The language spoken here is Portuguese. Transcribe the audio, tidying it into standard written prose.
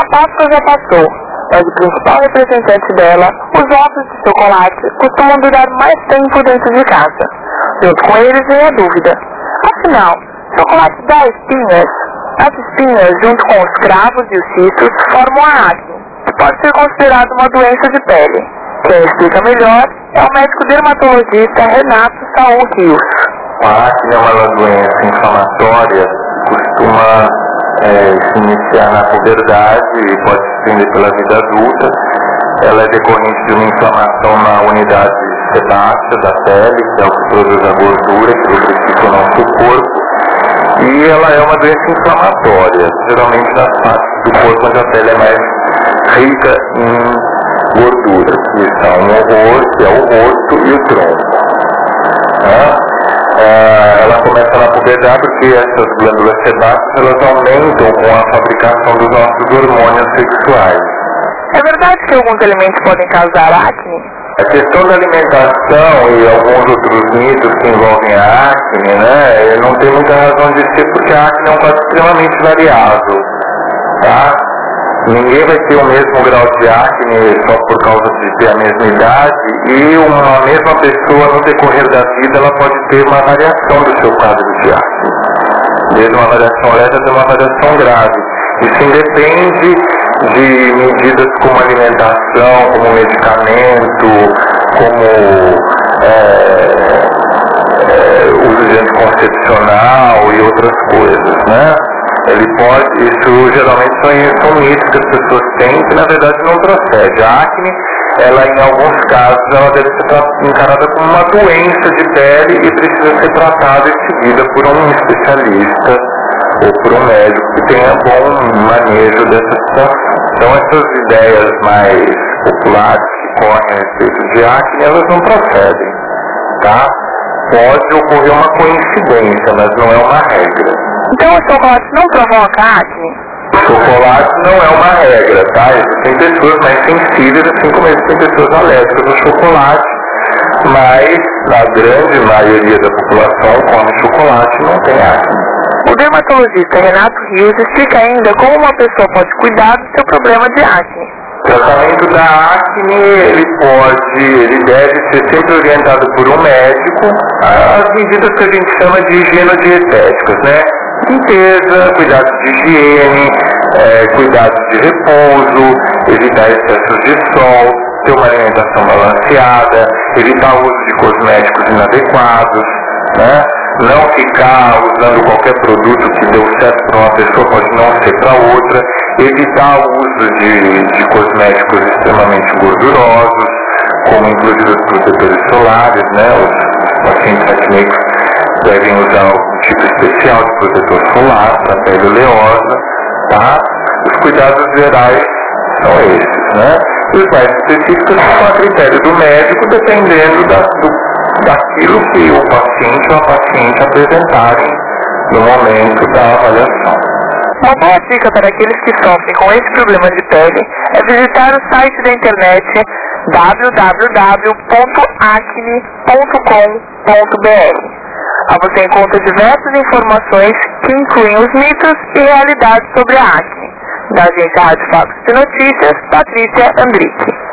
Páscoa já passou, mas o principal representante dela, os ovos de chocolate, costumam durar mais tempo dentro de casa. Junto com eles vem a dúvida. Afinal, chocolate dá espinhas? As espinhas, junto com os cravos e os cistos, formam a acne, que pode ser considerada uma doença de pele. Quem explica melhor é o médico dermatologista Renato Saul Rios. A acne é uma doença inflamatória, costuma se iniciar na puberdade e pode se estender pela vida adulta. Ela é decorrente de uma inflamação na unidade sebácea da pele, que é o que produz a gordura, que lubrifica o nosso corpo. E ela é uma doença inflamatória, geralmente nas partes do corpo onde a pele é mais rica em gordura, que são o rosto e o tronco. Ela começa na puberdade porque essas glândulas sebáceas elas aumentam com a fabricação dos nossos hormônios sexuais. É verdade que alguns alimentos podem causar acne? A questão da alimentação e alguns outros mitos que envolvem a acne, não tem muita razão de ser, porque a acne é um quadro extremamente variável, tá? Ninguém vai ter o mesmo grau de acne só por causa de ter a mesma idade, e uma mesma pessoa no decorrer da vida ela pode ter uma variação do seu quadro de acne, desde uma variação leve até uma variação grave. Isso independe de medidas como alimentação, como medicamento, como uso de anticoncepcional e outras coisas, né? Isso geralmente são mitos que as pessoas têm que na verdade não procede. A acne, ela em alguns casos, ela deve ser encarada como uma doença de pele e precisa ser tratada e seguida por um especialista ou por um médico que tenha bom manejo dessa situação. Então essas ideias mais populares que correm a respeito de acne, elas não procedem, tá? Pode ocorrer uma coincidência, mas não é uma regra. Então o chocolate não provoca acne? O chocolate não é uma regra, tá? Existem pessoas mais sensíveis, assim como existem pessoas alérgicas ao chocolate, mas a grande maioria da população come chocolate e não tem acne. O dermatologista Renato Rios explica ainda como uma pessoa pode cuidar do seu problema de acne. O tratamento da acne, ele deve ser sempre orientado por um médico, as medidas que a gente chama de higienodietéticas, né? Limpeza, cuidados de higiene, cuidados de repouso, evitar excessos de sol, ter uma alimentação balanceada, evitar o uso de cosméticos inadequados, né? Não ficar usando qualquer produto que deu certo para uma pessoa, pode não ser para outra, evitar o uso de cosméticos extremamente gordurosos, como inclusive os protetores solares, né? Os pacientes acnínicos devem usar um tipo especial de protetor solar para a pele oleosa, tá? Os cuidados gerais são esses, né? E os mais específicos são a critério do médico, dependendo daquilo que o paciente ou a paciente apresentarem no momento da avaliação. Uma boa dica para aqueles que sofrem com esse problema de pele é visitar o site da internet www.acne.com.br. Lá você encontra diversas informações que incluem os mitos e realidades sobre a acne. Da agência Rádio Fatos de Notícias, Patrícia Andrique.